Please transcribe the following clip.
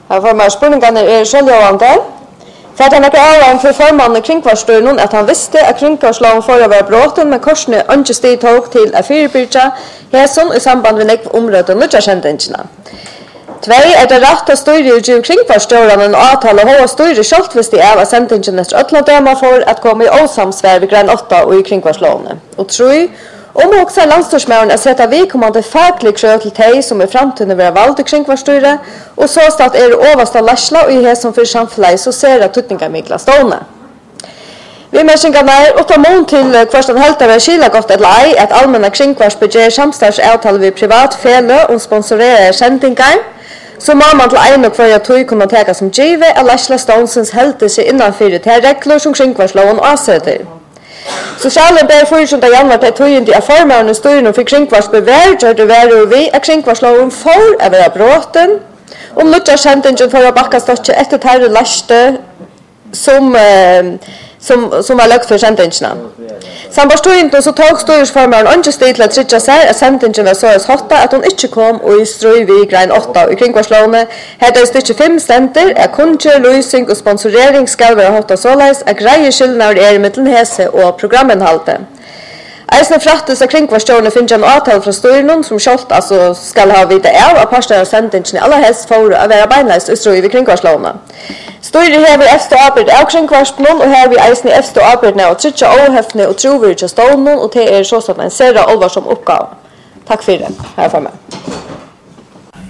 Här får man spurningarna är självgörande. För att han är avgång för förmannen kringkvarstøynen at han visste at kringkvarslagen for å være bråten, men korsene ikke steg tog til å fyrbyrja hæson i samband med nekv området og nødjakjendingene. Tvei det rett å styre utgiv kringkvarstøyren en avtale og hva styre selv hvis de av sendingen etter øtlandøma for at komme i åsamsvær ved grein 8 og i kringkvarslagene. Og tror om också landstorsmären att sätta vidkommande faglig krøv til de som i framtiden vil være valgt i kringkvarstyret, og så at oversta lasla og i det som for samfunnet så ser at tutninga mikla stående. Vi menneskene er åtta mån til hversten helt av skila godt et lei at allmänna kringkvarsbudget samstagsavtale ved privat fele og sponsorerer sendingar, så må man til en og hver tog kunne teka som givet at lasla stånsens helte seg innanfor til regler som kringkvarsloven avsetter. Socialen ber 14. januar til tøyende av formøvende styrene for kringkvarsbevær gjør det være og vi at kringkvarsloven får å være bråten, og nødja kjentingen for å bakka stått etter tærre laste som var løkt for kjentingene. Sambart styrene så tog styresformøvende ikke sted til å trykke seg at kjentingen var så hotta at hun ikke kom og i strøy ved grein 8 i kringkvarslovene. Her er stykke 5 stenter at kunnskjer, løsing og sponsorering skal være hotta såleis at greie skyldene er i middelhese og programinnhalte. Eisne frattes av kringkvarstående finner en avtale fra styrene som selv altså skal ha vite av parster av sendingene aller helst for å være beinleist og strøy ved kringkvarslovene. Styrer hever efter arbeid av kringkvarspenen, og her vi eisne efter arbeidene og trykker overhøftene og trover til stående, og det så sånn en serre alvorsom oppgave. Takk for det, her for meg.